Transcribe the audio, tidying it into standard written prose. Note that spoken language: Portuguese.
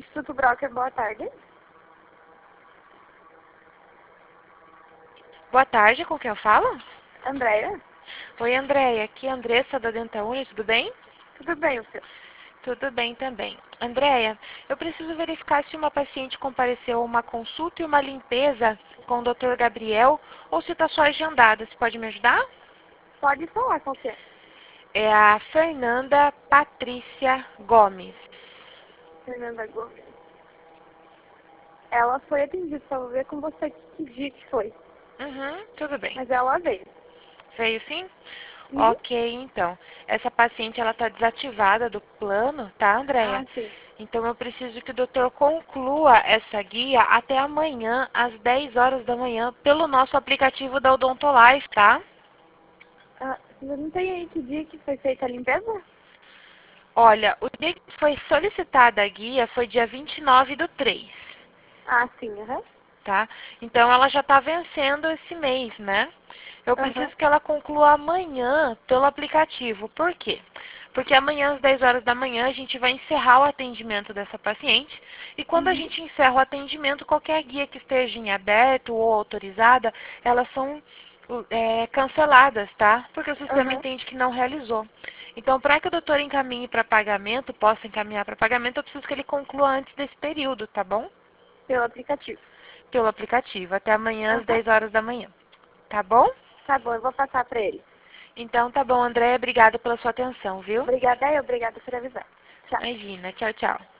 Instituto Broker, boa tarde. Boa tarde, com quem eu falo? Andréia, Oi, Andréia. Aqui é a Andressa da Dentaúnia, tudo bem? tudo bem, o senhor? Tudo bem também. Andréia, eu preciso verificar se uma paciente compareceu a uma consulta e uma limpeza com o Dr. Gabriel ou se está só agendada. Você pode me ajudar? Pode falar com você. É a Fernanda Patrícia Gomes. Fernanda Gomes. Ela foi atendida, só vou ver com você que dia que foi. Uhum, tudo bem. Mas ela veio. Veio sim? Uhum. Ok, então. Essa paciente, ela está desativada do plano, tá, Andréia? Ah, sim. Então, eu preciso que o doutor conclua essa guia até amanhã, às 10 horas da manhã, pelo nosso aplicativo da Odontolife, tá? Ah, você não tem aí que dia que foi feita a limpeza? Olha, o dia que foi solicitada a guia foi dia 29/3, Ah, sim, aham. tá? Então, ela já está vencendo esse mês, né? Eu Aham. preciso que ela conclua amanhã pelo aplicativo. Por quê? Porque amanhã, às 10 horas da manhã, a gente vai encerrar o atendimento dessa paciente. E quando a Uhum. gente encerra o atendimento, qualquer guia que esteja em aberto ou autorizada, elas são canceladas, tá? Porque o sistema Aham. entende que não realizou. Então, para que o doutor encaminhe para pagamento, possa encaminhar para pagamento, eu preciso que ele conclua antes desse período, tá bom? Pelo aplicativo. Pelo aplicativo. Até amanhã, às Aham. 10 horas da manhã. Tá bom? Tá bom, eu vou passar pra ele. Então tá bom, André. Obrigada pela sua atenção, viu? Obrigada por avisar. Tchau. Imagina. Tchau, tchau.